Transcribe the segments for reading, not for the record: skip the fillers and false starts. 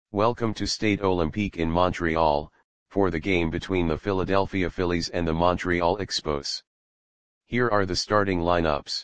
Welcome to Stade Olympique in Montreal, for the game between the Philadelphia Phillies and the Montreal Expos. Here are the starting lineups.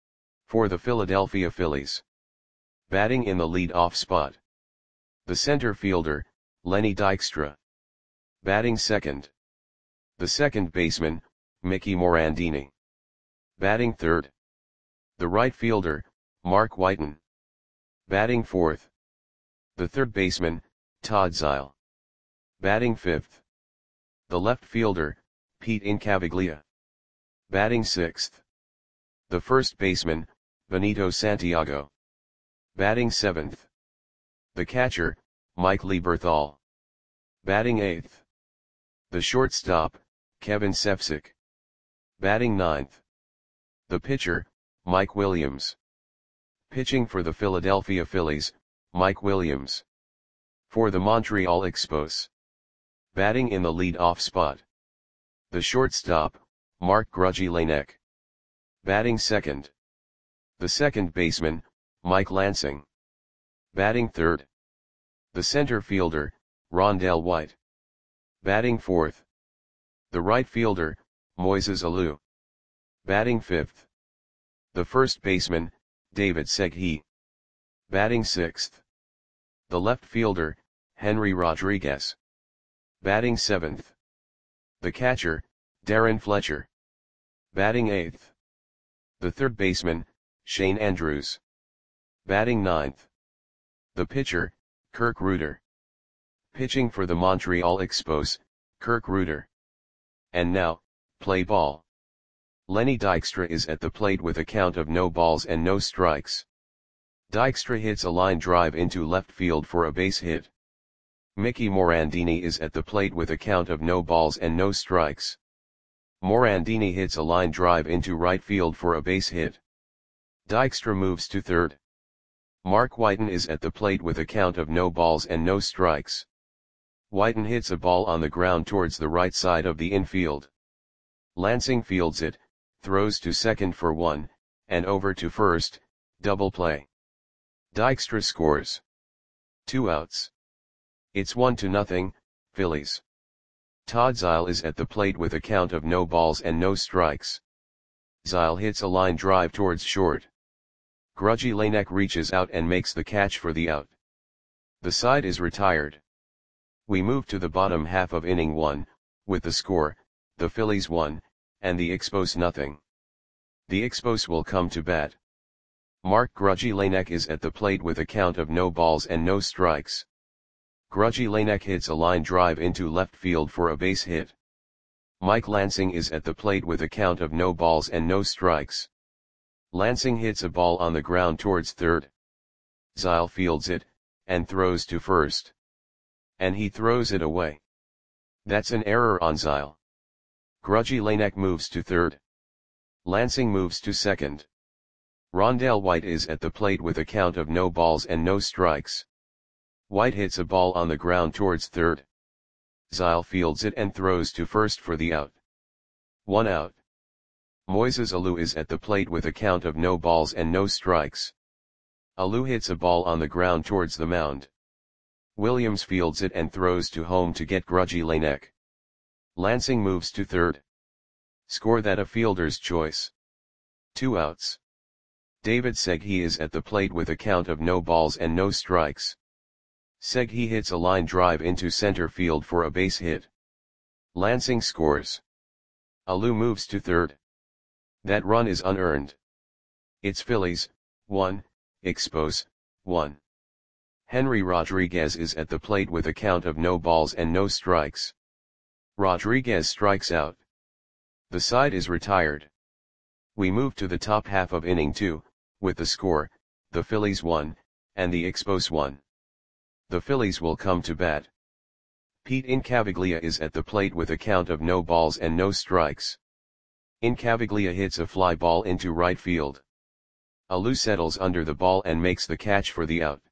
For the Philadelphia Phillies. Batting in the lead-off spot. The center fielder, Lenny Dykstra. Batting second. The second baseman, Mickey Morandini. Batting third. The right fielder, Mark Whiten. Batting fourth. The third baseman, Todd Zeile. Batting fifth. The left fielder, Pete Incaviglia. Batting sixth. The first baseman, Benito Santiago. Batting seventh. The catcher, Mike Lieberthal. Batting eighth. The shortstop, Kevin Sefcik. Batting ninth. The pitcher, Mike Williams. Pitching for the Philadelphia Phillies, Mike Williams. For the Montreal Expos. Batting in the lead-off spot. The shortstop, Mark Grudzielanek. Batting second. The second baseman, Mike Lansing. Batting third. The center fielder, Rondell White. Batting fourth. The right fielder, Moises Alou. Batting fifth. The first baseman, David Segui. Batting sixth. The left fielder, Henry Rodriguez. Batting seventh. The catcher, Darren Fletcher. Batting eighth. The third baseman, Shane Andrews. Batting ninth. The pitcher, Kirk Rueter. Pitching for the Montreal Expos, Kirk Rueter. And now, play ball. Lenny Dykstra is at the plate with a count of no balls and no strikes. Dykstra hits a line drive into left field for a base hit. Mickey Morandini is at the plate with a count of no balls and no strikes. Morandini hits a line drive into right field for a base hit. Dykstra moves to third. Mark Whiten is at the plate with a count of no balls and no strikes. Whiten hits a ball on the ground towards the right side of the infield. Lansing fields it, throws to second for one, and over to first, double play. Dykstra scores. 2 outs. It's 1-0, Phillies. Todd Zeile is at the plate with a count of no balls and no strikes. Zeile hits a line drive towards short. Grudzielanek reaches out and makes the catch for the out. The side is retired. We move to the bottom half of inning 1, with the score, the Phillies 1, and the Expos 0. The Expos will come to bat. Mark Grudzielanek is at the plate with a count of no balls and no strikes. Grudzielanek hits a line drive into left field for a base hit. Mike Lansing is at the plate with a count of no balls and no strikes. Lansing hits a ball on the ground towards third. Zeile fields it, and throws to first. And he throws it away. That's an error on Zeile. Grudzielanek moves to third. Lansing moves to second. Rondell White is at the plate with a count of no balls and no strikes. White hits a ball on the ground towards third. Zeile fields it and throws to first for the out. 1 out. Moises Alou is at the plate with a count of no balls and no strikes. Alou hits a ball on the ground towards the mound. Williams fields it and throws to home to get Grudzielanek. Lansing moves to third. Score that a fielder's choice. 2 outs. David Segui is at the plate with a count of no balls and no strikes. Segui hits a line drive into center field for a base hit. Lansing scores. Alou moves to third. That run is unearned. It's Phillies, 1, Expos, 1. Henry Rodriguez is at the plate with a count of no balls and no strikes. Rodriguez strikes out. The side is retired. We move to the top half of inning 2, with the score, the Phillies 1, and the Expos 1. The Phillies will come to bat. Pete Incaviglia is at the plate with a count of no balls and no strikes. Incaviglia hits a fly ball into right field. Alou settles under the ball and makes the catch for the out.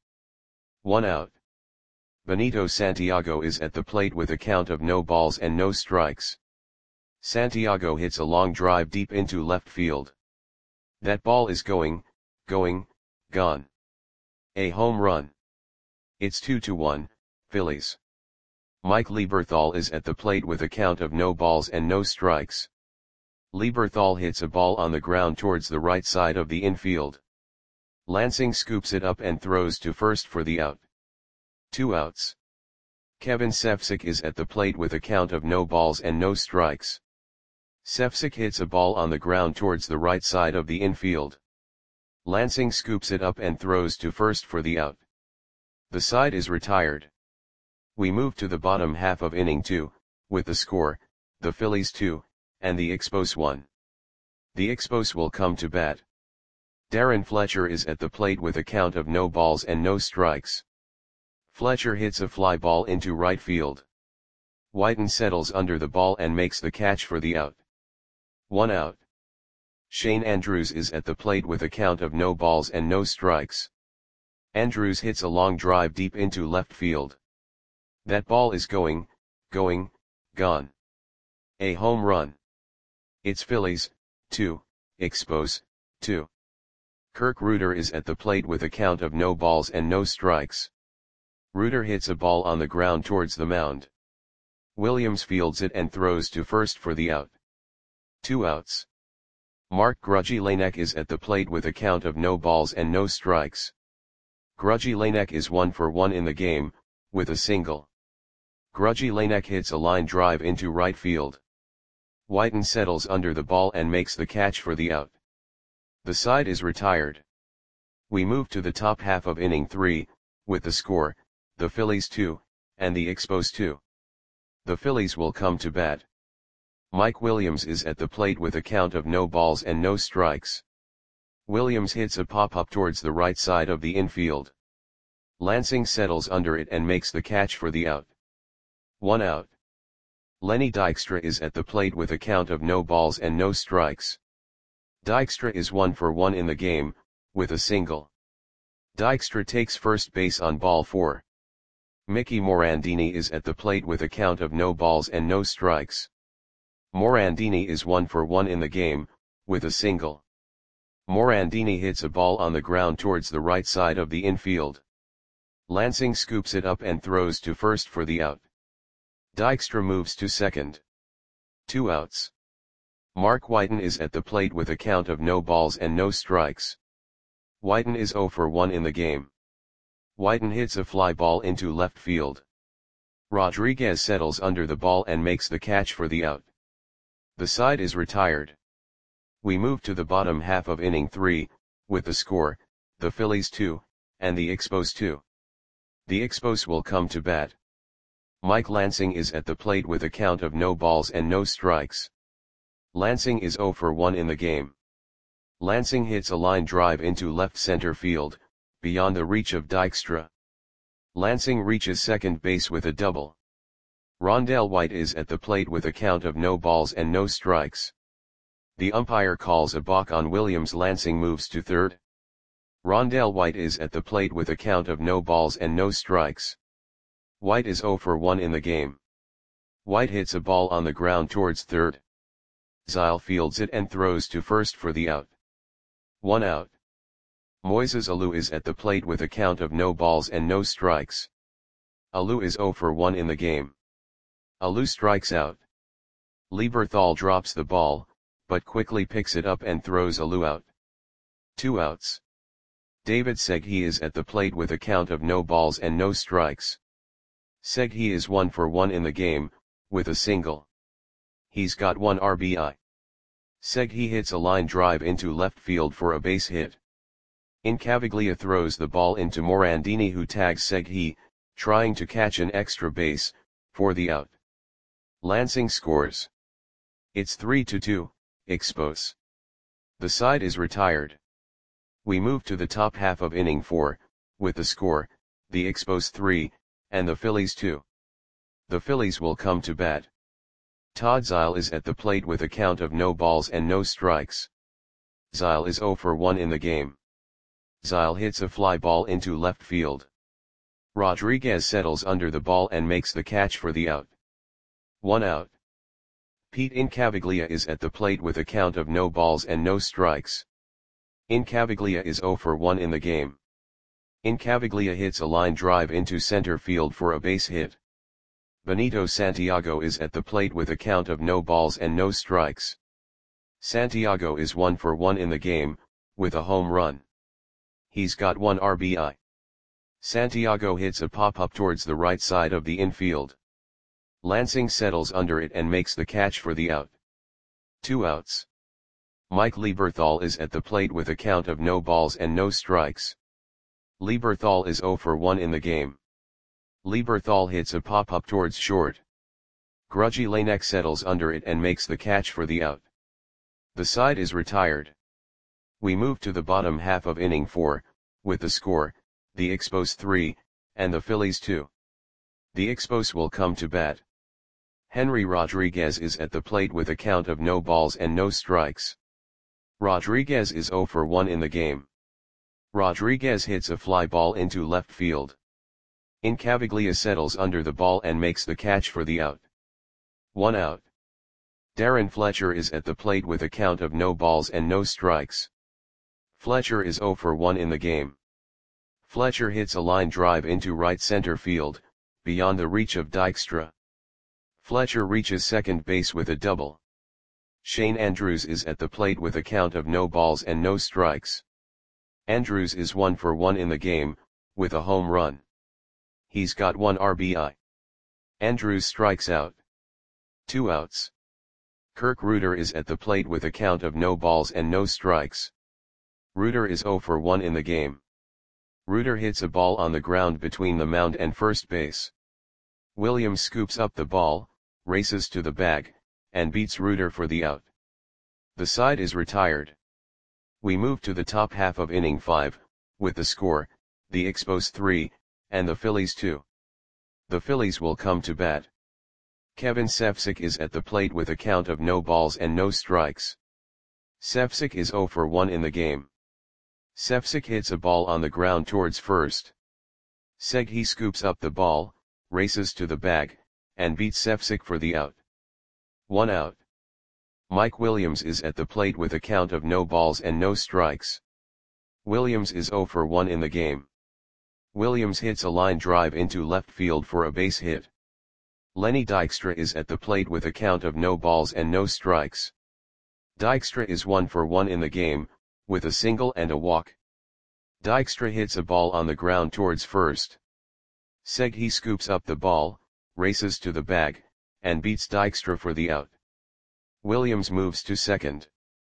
1 out. Benito Santiago is at the plate with a count of no balls and no strikes. Santiago hits a long drive deep into left field. That ball is gone. A home run. It's 2-1, Phillies. Mike Lieberthal is at the plate with a count of no balls and no strikes. Lieberthal hits a ball on the ground towards the right side of the infield. Lansing scoops it up and throws to first for the out. 2 outs. Kevin Sefcik is at the plate with a count of no balls and no strikes. Sefcik hits a ball on the ground towards the right side of the infield. Lansing scoops it up and throws to first for the out. The side is retired. We move to the bottom half of inning 2, with the score, the Phillies 2, and the Expos 1. The Expos will come to bat. Darren Fletcher is at the plate with a count of no balls and no strikes. Fletcher hits a fly ball into right field. Whiten settles under the ball and makes the catch for the out. 1 out. Shane Andrews is at the plate with a count of no balls and no strikes. Andrews hits a long drive deep into left field. That ball is gone. A home run. It's Phillies, 2, Expos, 2. Kirk Reuter is at the plate with a count of no balls and no strikes. Reuter hits a ball on the ground towards the mound. Williams fields it and throws to first for the out. 2 outs. Mark Grudzielanek is at the plate with a count of no balls and no strikes. Grudzielanek is 1 for 1 in the game, with a single. Grudzielanek hits a line drive into right field. Whiten settles under the ball and makes the catch for the out. The side is retired. We move to the top half of inning 3, with the score, the Phillies 2, and the Expos 2. The Phillies will come to bat. Mike Williams is at the plate with a count of no balls and no strikes. Williams hits a pop-up towards the right side of the infield. Lansing settles under it and makes the catch for the out. 1 out. Lenny Dykstra is at the plate with a count of no balls and no strikes. Dykstra is 1 for 1 in the game, with a single. Dykstra takes first base on ball 4. Mickey Morandini is at the plate with a count of no balls and no strikes. Morandini is 1 for 1 in the game, with a single. Morandini hits a ball on the ground towards the right side of the infield. Lansing scoops it up and throws to first for the out. Dykstra moves to second. 2 outs. Mark Whiten is at the plate with a count of no balls and no strikes. Whiten is 0 for 1 in the game. Whiten hits a fly ball into left field. Rodriguez settles under the ball and makes the catch for the out. The side is retired. We move to the bottom half of inning 3, with the score, the Phillies 2, and the Expos 2. The Expos will come to bat. Mike Lansing is at the plate with a count of no balls and no strikes. Lansing is 0 for 1 in the game. Lansing hits a line drive into left center field, beyond the reach of Dykstra. Lansing reaches second base with a double. Rondell White is at the plate with a count of no balls and no strikes. The umpire calls a balk on Williams. Lansing moves to third. Rondell White is at the plate with a count of no balls and no strikes. White is 0 for 1 in the game. White hits a ball on the ground towards third. Zile fields it and throws to first for the out. 1 out. Moises Alou is at the plate with a count of no balls and no strikes. Alou is 0 for 1 in the game. Alou strikes out. Lieberthal drops the ball, but quickly picks it up and throws Alou out. 2 outs. David Seghi is at the plate with a count of no balls and no strikes. Seghi is 1 for 1 in the game, with a single. He's got 1 RBI. Seghi hits a line drive into left field for a base hit. Incaviglia throws the ball into Morandini, who tags Seghi, trying to catch an extra base, for the out. Lansing scores. It's 3-2, Expos. The side is retired. We move to the top half of inning 4, with the score, the Expos 3, and the Phillies 2. The Phillies will come to bat. Todd Zile is at the plate with a count of no balls and no strikes. Zile is 0 for 1 in the game. Zile hits a fly ball into left field. Rodriguez settles under the ball and makes the catch for the out. 1 out. Pete Incaviglia is at the plate with a count of no balls and no strikes. Incaviglia is 0 for 1 in the game. Incaviglia hits a line drive into center field for a base hit. Benito Santiago is at the plate with a count of no balls and no strikes. Santiago is 1 for 1 in the game, with a home run. He's got 1 RBI. Santiago hits a pop-up towards the right side of the infield. Lansing settles under it and makes the catch for the out. 2 outs. Mike Lieberthal is at the plate with a count of no balls and no strikes. Lieberthal is 0 for 1 in the game. Lieberthal hits a pop-up towards short. Grudgy Lanek settles under it and makes the catch for the out. The side is retired. We move to the bottom half of inning 4, with the score, the Expos 3, and the Phillies 2. The Expos will come to bat. Henry Rodriguez is at the plate with a count of no balls and no strikes. Rodriguez is 0 for 1 in the game. Rodriguez hits a fly ball into left field. Incaviglia settles under the ball and makes the catch for the out. 1 out. Darren Fletcher is at the plate with a count of no balls and no strikes. Fletcher is 0 for 1 in the game. Fletcher hits a line drive into right center field, beyond the reach of Dykstra. Fletcher reaches second base with a double. Shane Andrews is at the plate with a count of no balls and no strikes. Andrews is 1 for 1 in the game, with a home run. He's got 1 RBI. Andrews strikes out. 2 outs. Kirk Reuter is at the plate with a count of no balls and no strikes. Reuter is 0 for 1 in the game. Reuter hits a ball on the ground between the mound and first base. Williams scoops up the ball, races to the bag, and beats Reuter for the out. The side is retired. We move to the top half of inning 5, with the score, the Expos 3, and the Phillies 2. The Phillies will come to bat. Kevin Sefcik is at the plate with a count of no balls and no strikes. Sefcik is 0 for 1 in the game. Sefcik hits a ball on the ground towards first. Seghi scoops up the ball, races to the bag, and beats Sefcik for the out. 1 out. Mike Williams is at the plate with a count of no balls and no strikes. Williams is 0 for 1 in the game. Williams hits a line drive into left field for a base hit. Lenny Dykstra is at the plate with a count of no balls and no strikes. Dykstra is 1 for 1 in the game, with a single and a walk. Dykstra hits a ball on the ground towards first. Seghi scoops up the ball, races to the bag, and beats Dykstra for the out. Williams moves to second.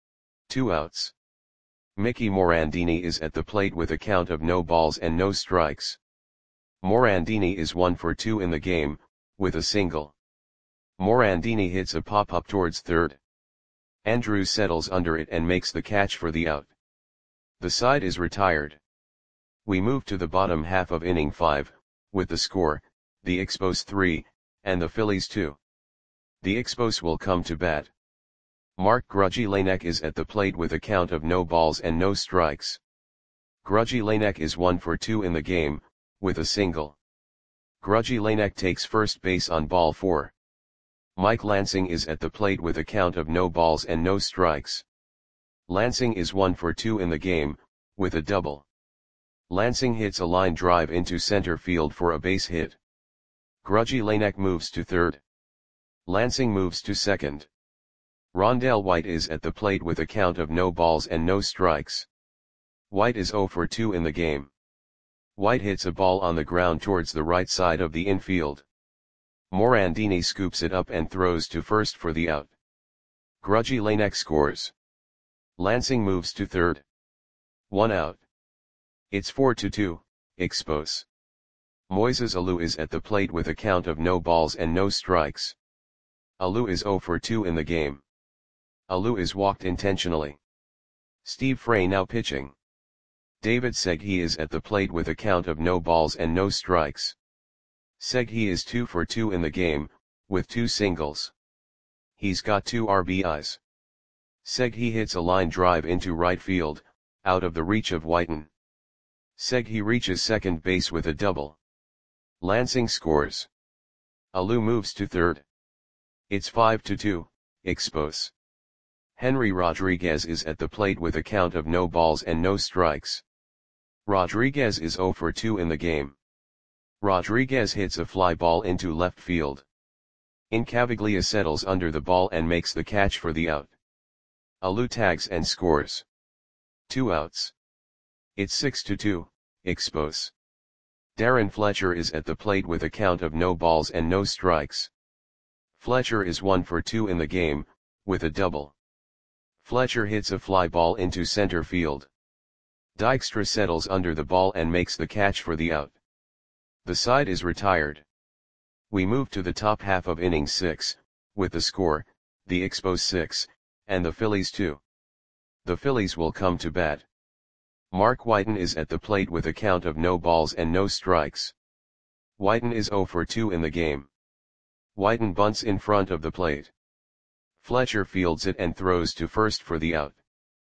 2 outs. Mickey Morandini is at the plate with a count of no balls and no strikes. Morandini is 1 for 2 in the game, with a single. Morandini hits a pop-up towards third. Andrews settles under it and makes the catch for the out. The side is retired. We move to the bottom half of inning 5, with the score, the Expos 3, and the Phillies 2. The Expos will come to bat. Mark Grudgy Lanek is at the plate with a count of no balls and no strikes. Grudgy Lanek is 1 for 2 in the game, with a single. Grudgy Lanek takes first base on ball 4. Mike Lansing is at the plate with a count of no balls and no strikes. Lansing is 1 for 2 in the game, with a double. Lansing hits a line drive into center field for a base hit. Grudgy Lanek moves to third. Lansing moves to second. Rondell White is at the plate with a count of no balls and no strikes. White is 0 for 2 in the game. White hits a ball on the ground towards the right side of the infield. Morandini scoops it up and throws to first for the out. Grudgy Lanek scores. Lansing moves to third. 1 out. It's 4-2, Expos. Moises Alou is at the plate with a count of no balls and no strikes. Alou is 0 for 2 in the game. Alou is walked intentionally. Steve Frey now pitching. David Seghi is at the plate with a count of no balls and no strikes. Seghi is 2 for 2 in the game, with 2 singles. He's got 2 RBIs. Seghi hits a line drive into right field, out of the reach of Whiten. Seghi reaches second base with a double. Lansing scores. Alou moves to third. It's 5-2, Expos. Henry Rodriguez is at the plate with a count of no balls and no strikes. Rodriguez is 0 for 2 in the game. Rodriguez hits a fly ball into left field. Incaviglia settles under the ball and makes the catch for the out. Alou tags and scores. 2 outs. It's 6-2, Expos. Darren Fletcher is at the plate with a count of no balls and no strikes. Fletcher is 1 for 2 in the game, with a double. Fletcher hits a fly ball into center field. Dykstra settles under the ball and makes the catch for the out. The side is retired. We move to the top half of inning 6, with the score, the Expos 6, and the Phillies 2. The Phillies will come to bat. Mark Whiten is at the plate with a count of no balls and no strikes. Whiten is 0 for 2 in the game. Whiten bunts in front of the plate. Fletcher fields it and throws to first for the out.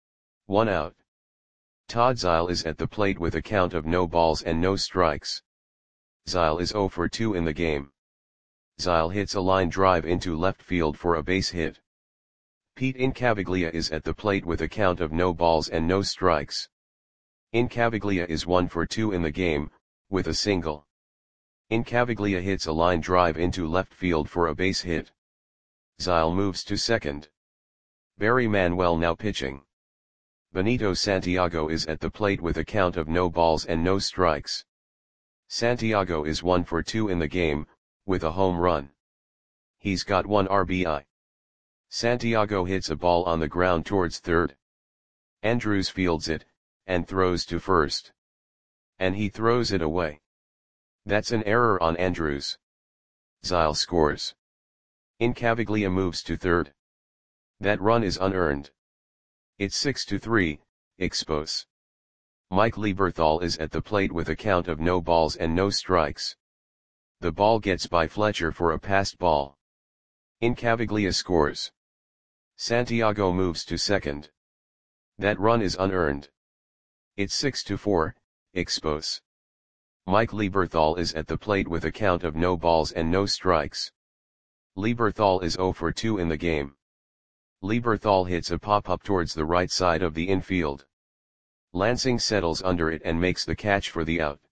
1 out. Todd Zeile is at the plate with a count of no balls and no strikes. Zeile is 0 for 2 in the game. Zeile hits a line drive into left field for a base hit. Pete Incaviglia is at the plate with a count of no balls and no strikes. Incaviglia is 1 for 2 in the game, with a single. Incaviglia hits a line drive into left field for a base hit. Zeile moves to second. Barry Manuel now pitching. Benito Santiago is at the plate with a count of no balls and no strikes. Santiago is 1 for 2 in the game, with a home run. He's got 1 RBI. Santiago hits a ball on the ground towards third. Andrews fields it, and throws to first. And he throws it away. That's an error on Andrews. Zeile scores. Incaviglia moves to third. That run is unearned. It's 6-3, Expos. Mike Lieberthal is at the plate with a count of no balls and no strikes. The ball gets by Fletcher for a passed ball. Incaviglia scores. Santiago moves to second. That run is unearned. It's 6-4, Expos. Mike Lieberthal is at the plate with a count of no balls and no strikes. Lieberthal is 0 for 2 in the game. Lieberthal hits a pop-up towards the right side of the infield. Lansing settles under it and makes the catch for the out.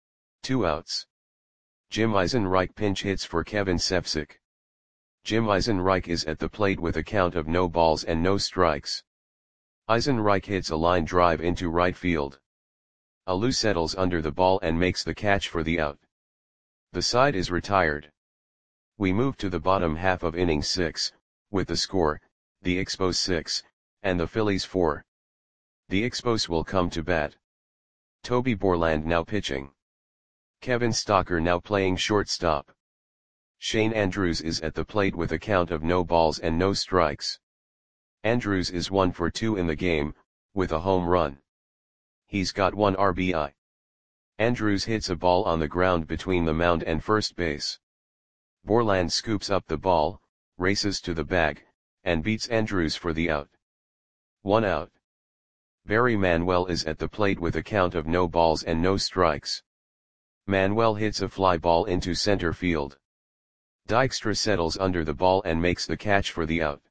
2 outs. Jim Eisenreich pinch hits for Kevin Sepsic. Jim Eisenreich is at the plate with a count of no balls and no strikes. Eisenreich hits a line drive into right field. Alou settles under the ball and makes the catch for the out. The side is retired. We move to the bottom half of inning 6, with the score, the Expos 6, and the Phillies 4. The Expos will come to bat. Toby Borland now pitching. Kevin Stocker now playing shortstop. Shane Andrews is at the plate with a count of no balls and no strikes. Andrews is 1 for 2 in the game, with a home run. He's got 1 RBI. Andrews hits a ball on the ground between the mound and first base. Borland scoops up the ball, races to the bag, and beats Andrews for the out. 1 out. Barry Manuel is at the plate with a count of no balls and no strikes. Manuel hits a fly ball into center field. Dykstra settles under the ball and makes the catch for the out.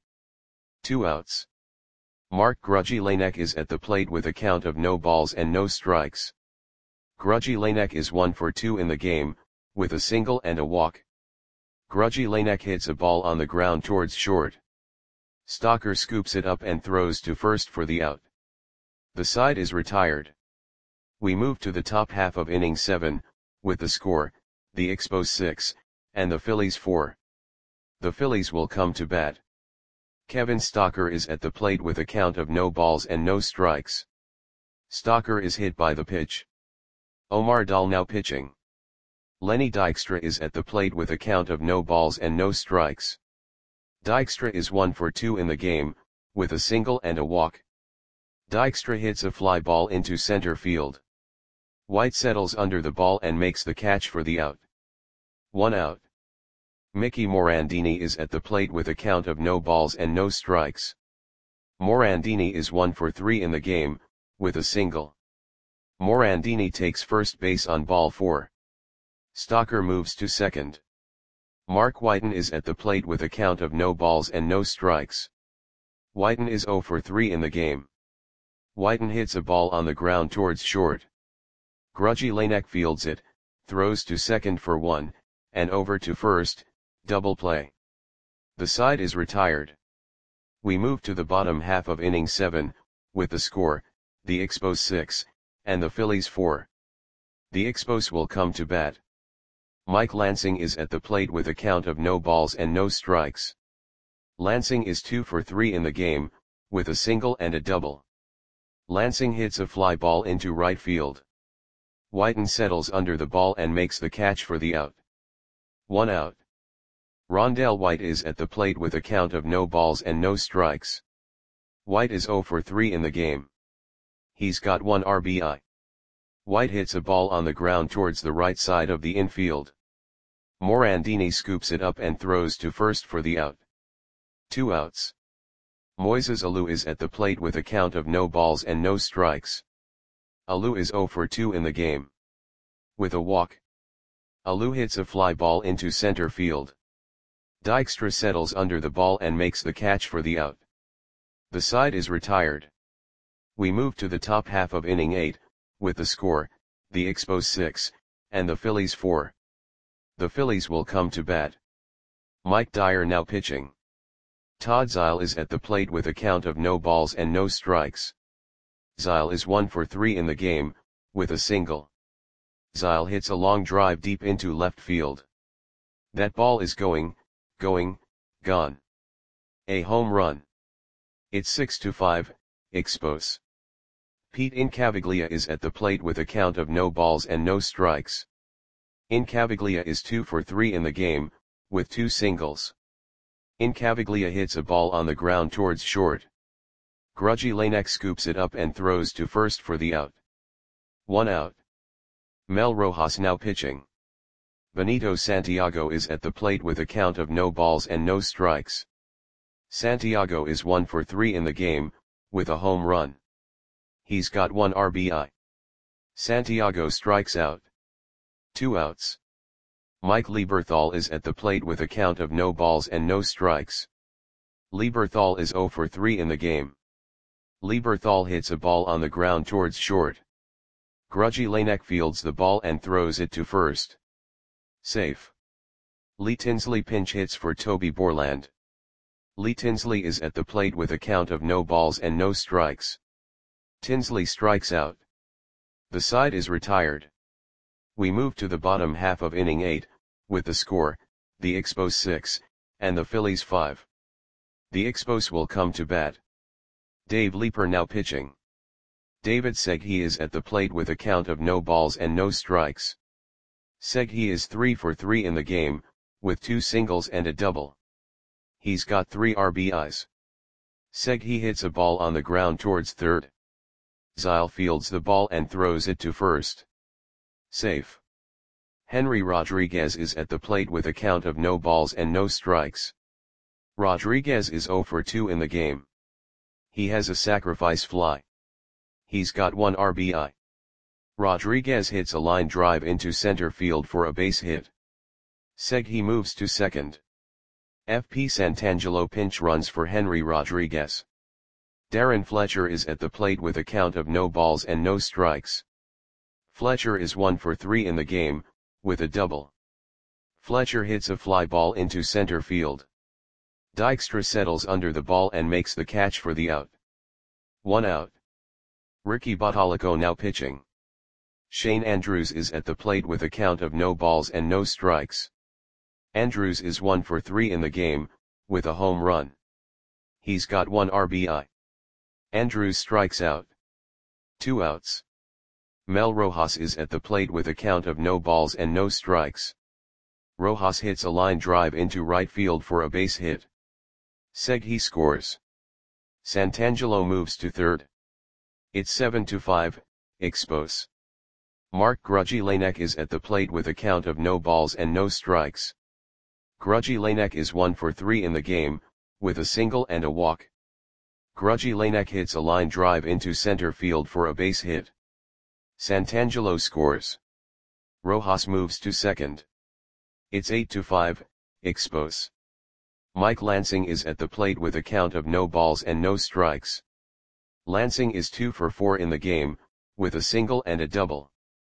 2 outs. Mark Grudzielanek is at the plate with a count of no balls and no strikes. Grudzielanek is 1 for 2 in the game, with a single and a walk. Grudzielanek hits a ball on the ground towards short. Stocker scoops it up and throws to first for the out. The side is retired. We move to the top half of inning 7, with the score, the Expos 6, and the Phillies 4. The Phillies will come to bat. Kevin Stocker is at the plate with a count of no balls and no strikes. Stocker is hit by the pitch. Omar Dahl now pitching. Lenny Dykstra is at the plate with a count of no balls and no strikes. Dykstra is 1 for 2 in the game, with a single and a walk. Dykstra hits a fly ball into center field. White settles under the ball and makes the catch for the out. 1 out. Mickey Morandini is at the plate with a count of no balls and no strikes. Morandini is 1 for 3 in the game, with a single. Morandini takes first base on ball 4. Stocker moves to second. Mark Whiten is at the plate with a count of no balls and no strikes. Whiten is 0 for 3 in the game. Whiten hits a ball on the ground towards short. Grudgy Lanek fields it, throws to second for 1, and over to first, double play. The side is retired. We move to the bottom half of inning 7, with the score, the Expos 6, and the Phillies 4. The Expos will come to bat. Mike Lansing is at the plate with a count of no balls and no strikes. Lansing is 2 for 3 in the game, with a single and a double. Lansing hits a fly ball into right field. Whiten settles under the ball and makes the catch for the out. 1 out. Rondell White is at the plate with a count of no balls and no strikes. White is 0 for 3 in the game. He's got 1 RBI. White hits a ball on the ground towards the right side of the infield. Morandini scoops it up and throws to first for the out. 2 outs. Moises Alou is at the plate with a count of no balls and no strikes. Alou is 0 for 2 in the game. With a walk. Alou hits a fly ball into center field. Dykstra settles under the ball and makes the catch for the out. The side is retired. We move to the top half of inning 8, with the score, the Expos 6, and the Phillies 4. The Phillies will come to bat. Mike Dyer now pitching. Todd Zeile is at the plate with a count of no balls and no strikes. Zeile is 1 for 3 in the game, with a single. Zeile hits a long drive deep into left field. That ball is gone. A home run. It's 6-5, Expos. Pete Incaviglia is at the plate with a count of no balls and no strikes. Incaviglia is 2 for 3 in the game, with 2 singles. Incaviglia hits a ball on the ground towards short. Grudgy Lanek scoops it up and throws to first for the out. 1 out. Mel Rojas now pitching. Benito Santiago is at the plate with a count of no balls and no strikes. Santiago is 1 for 3 in the game, with a home run. He's got 1 RBI. Santiago strikes out. 2 outs. Mike Lieberthal is at the plate with a count of no balls and no strikes. Lieberthal is 0 for 3 in the game. Lieberthal hits a ball on the ground towards short. Grudgy Lanek fields the ball and throws it to first. Safe. Lee Tinsley pinch hits for Toby Borland. Lee Tinsley is at the plate with a count of no balls and no strikes. Tinsley strikes out. The side is retired. We move to the bottom half of inning 8, with the score, the Expos 6, and the Phillies 5. The Expos will come to bat. Dave Leeper now pitching. David Segui is at the plate with a count of no balls and no strikes. Segui is 3 for 3 in the game, with 2 singles and a double. He's got 3 RBIs. Segui hits a ball on the ground towards third. Zeile fields the ball and throws it to first. Safe. Henry Rodriguez is at the plate with a count of no balls and no strikes. Rodriguez is 0 for 2 in the game. He has a sacrifice fly. He's got 1 RBI. Rodriguez hits a line drive into center field for a base hit. Segui moves to second. FP Santangelo pinch runs for Henry Rodriguez. Darren Fletcher is at the plate with a count of no balls and no strikes. Fletcher is 1 for 3 in the game, with a double. Fletcher hits a fly ball into center field. Dykstra settles under the ball and makes the catch for the out. 1 out. Ricky Bottalico now pitching. Shane Andrews is at the plate with a count of no balls and no strikes. Andrews is 1 for 3 in the game, with a home run. He's got 1 RBI. Andrews strikes out. 2 outs. Mel Rojas is at the plate with a count of no balls and no strikes. Rojas hits a line drive into right field for a base hit. Segui scores. Santangelo moves to third. It's 7-5, Expos. Mark Grudgy Lanek is at the plate with a count of no balls and no strikes. Grudgy Lanek is 1 for 3 in the game, with a single and a walk. Grudgy Lanek hits a line drive into center field for a base hit. Santangelo scores. Rojas moves to second. It's 8-5, Expos. Mike Lansing is at the plate with a count of no balls and no strikes. Lansing is 2 for 4 in the game, with a single and a double.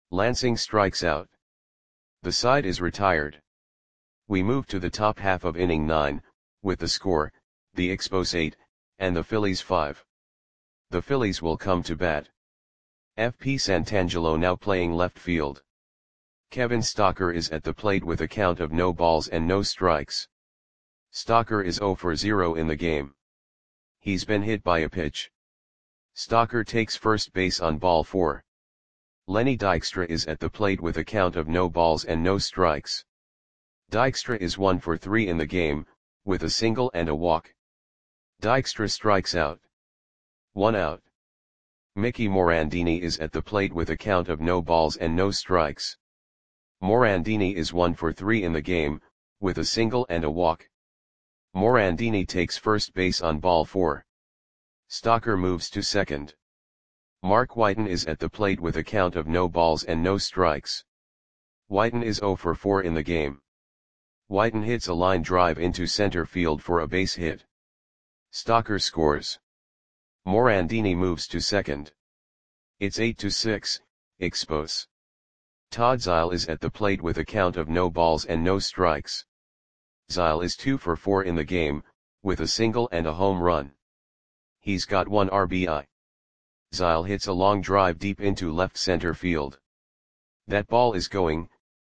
Lansing strikes out. The side is retired. We move to the top half of inning 9, with the score, the Expos 8, and the Phillies 5. The Phillies will come to bat. FP Santangelo now playing left field. Kevin Stocker is at the plate with a count of no balls and no strikes. Stocker is 0 for 0 in the game. He's been hit by a pitch. Stocker takes first base on ball 4. Lenny Dykstra is at the plate with a count of no balls and no strikes. Dykstra is 1 for 3 in the game, with a single and a walk. Dykstra strikes out. 1 out. Mickey Morandini is at the plate with a count of no balls and no strikes. Morandini is 1 for 3 in the game, with a single and a walk. Morandini takes first base on ball 4. Stocker moves to second. Mark Whiten is at the plate with a count of no balls and no strikes. Whiten is 0 for 4 in the game. Whiten hits a line drive into center field for a base hit. Stocker scores. Morandini moves to second. It's 8-6, Expos. Todd Zeile is at the plate with a count of no balls and no strikes. Zeile is 2 for 4 in the game, with a single and a home run. He's got 1 RBI. Zeile hits a long drive deep into left center field. That ball is going,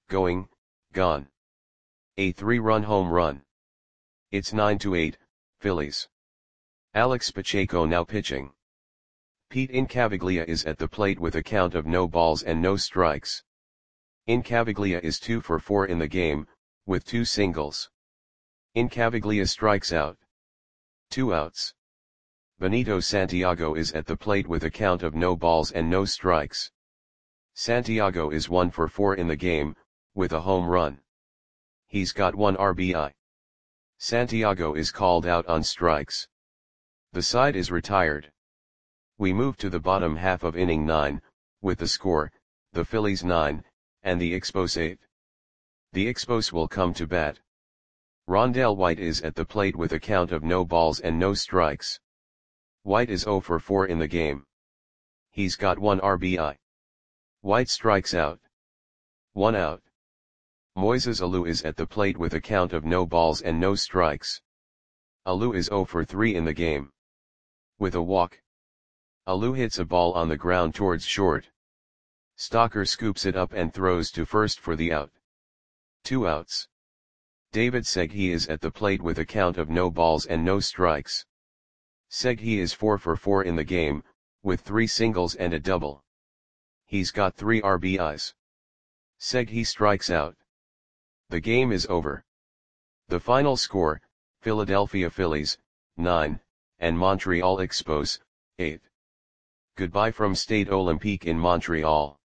gone. A 3-run home run. It's 9-8, Phillies. Alex Pacheco now pitching. Pete Incaviglia is at the plate with a count of no balls and no strikes. Incaviglia is 2 for 4 in the game, with 2 singles. Incaviglia strikes out. 2 outs. Benito Santiago is at the plate with a count of no balls and no strikes. Santiago is 1 for 4 in the game, with a home run. He's got 1 RBI. Santiago is called out on strikes. The side is retired. We move to the bottom half of inning 9, with the score, the Phillies 9, and the Expos 8. The Expos will come to bat. Rondell White is at the plate with a count of no balls and no strikes. White is 0 for 4 in the game. He's got 1 RBI. White strikes out. 1 out. Moises Alou is at the plate with a count of no balls and no strikes. Alou is 0 for 3 in the game. With a walk. Alou hits a ball on the ground towards short. Stocker scoops it up and throws to first for the out. 2 outs. David Segui is at the plate with a count of no balls and no strikes. Segui is 4 for 4 in the game, with 3 singles and a double. He's got 3 RBIs. Segui strikes out. The game is over. The final score, Philadelphia Phillies, 9, and Montreal Expos, 8. Goodbye from Stade Olympique in Montreal.